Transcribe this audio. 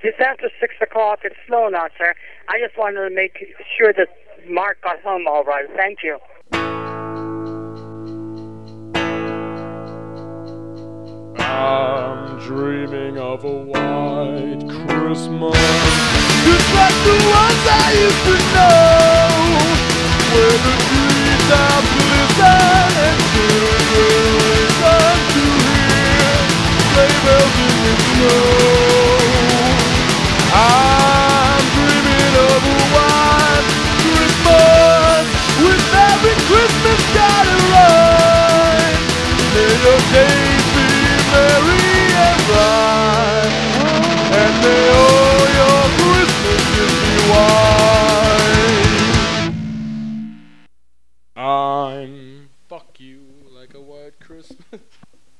It's after 6 o'clock. It's slow now, sir. I just wanted to make sure that Mark got home all right. Thank you. I'm dreaming of a white Christmas, just like the ones I used to know, where the treetops glisten and children listen to hear sleigh bells in the snow.